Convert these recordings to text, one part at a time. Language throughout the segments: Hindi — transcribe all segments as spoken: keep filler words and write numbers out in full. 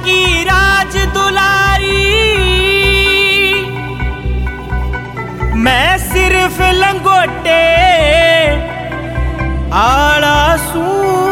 की राज दुलारी, मैं सिर्फ लंगोटे आला सूं।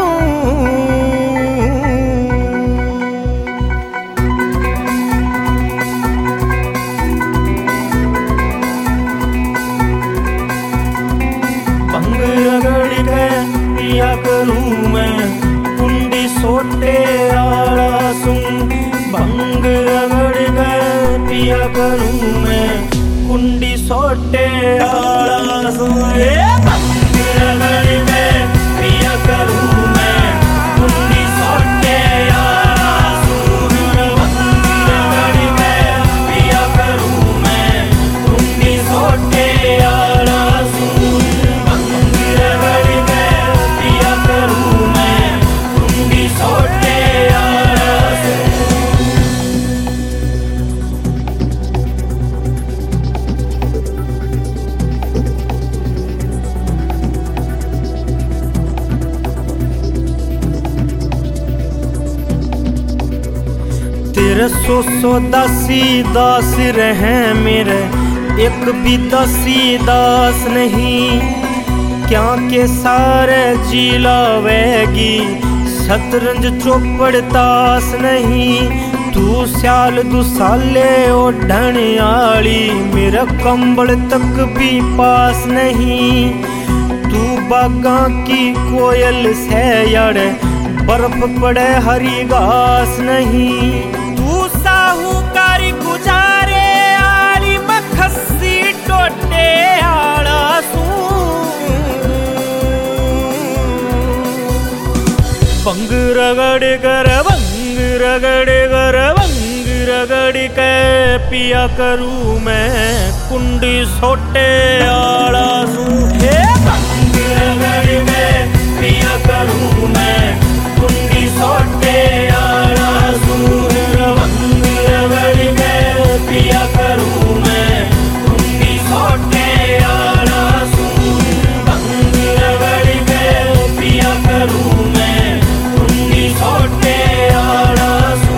भंग रगड़ के पिया करूं मैं, कुंडी सोटे आला सूं। भंग रगड़ के पिया करूं मैं, कुंडी सोटे आला सूं। भंग रगड़ के पिया करूं मैं, कुंडी सोटे आला सूं। भंग रगड़ के पिया करूं मैं, कुंडी सोटे आला सूं। भंग रगड़ के पिया करूं मैं, कुंडी सोटे आला सूं। तेरे सो सौ दासी दास रहे मेरे, एक भी दासी दास नहीं। क्या के सारे जिलावेगी, शतरंज चौपड़ तास नहीं। तू स्याल दुसाले ओढ़न आली, मेरा कंबल तक भी पास नहीं। तू बागा की कोयल से यार, बर्फ पड़े हरी घास नहीं। तू साहूकारी गुजारे आली, मैं खस्सी टोटे आला सूं। भंग रगड़ कर भंग रगड़ कर भंग रगड़ के पिया करूं मैं, कुंडी सोटे आला सूं। भंग रगड़ के पिया करूं मैं, कुंडी सोटे आला सूं। भंग रगड़ के पिया करूं मैं, कुंडी सोटे आला सूं। भंग रगड़ के पिया करूं मैं, कुंडी सोटे आला सूं।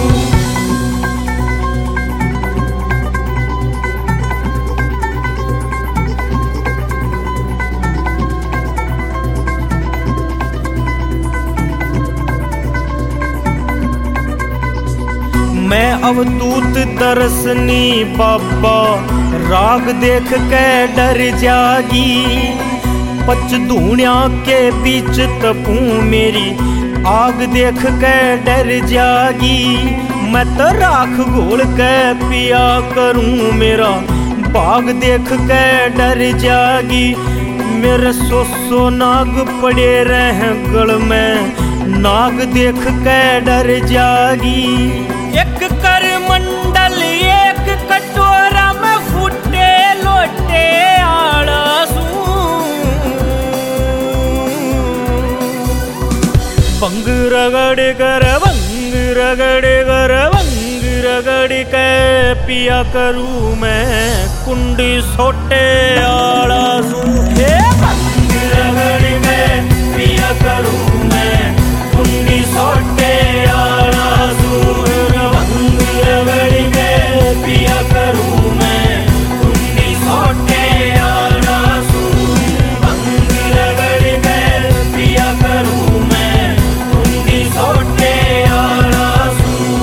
मैं अवधूत दरसनी बाबा, राग देख के डर जागी। पच धूणिया के बीच तपूं मेरी, आग देख के डर जागी। मैं तो राख घोल के पिया करूं मेरा, बाग देख के डर जागी। मेरे सो सो नाग पड़े रहे गल में, नाग देख के डर जागी। एक कर मंडल एक कटोरा में फूटे लोटे आला सूं। भंग रगड़ कर भंग रगड़ कर भंग रगड़ के पिया करूं मैं, कुंडी सोटे आला सूं। भंग रगड़ के पिया करूं मैं, कुंडी सोटे आला सूं। भंग रगड़ के पिया करूं मैं, कुंडी सोटे आला सूं। भंग रगड़ के पिया करूं मैं, कुंडी सोटे आला सूं।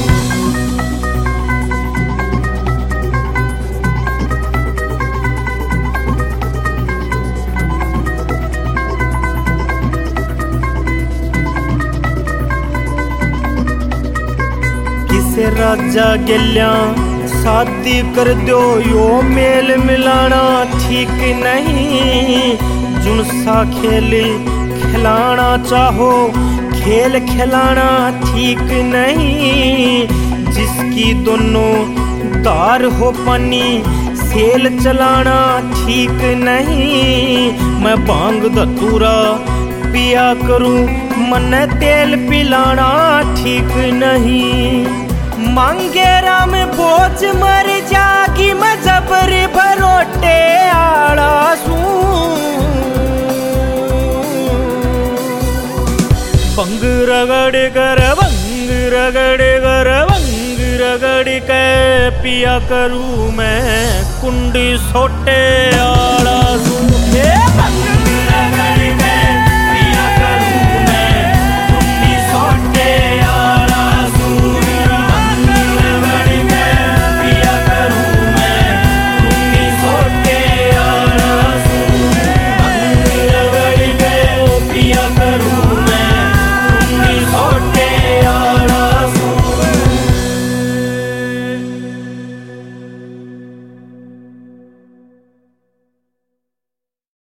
राजा गेल्या शादी कर दो, यो मेल मिलाना ठीक नहीं। जुनसा खेल खिलाना चाहो, खेल खिलाना ठीक नहीं। जिसकी दोनों दार हो पानी, सेल चलाना ठीक नहीं। मैं भांग धतूरा पिया करूं, मन तेल पिलाना ठीक नहीं। मांगे राम बोझ मर जागी, मैं जबर भरोटे आला सूं। भंग रगड़ कर भंग रगड़ कर भंग रगड़ के पिया करूँ मैं कुंडी सोटे आड़ा सूखे।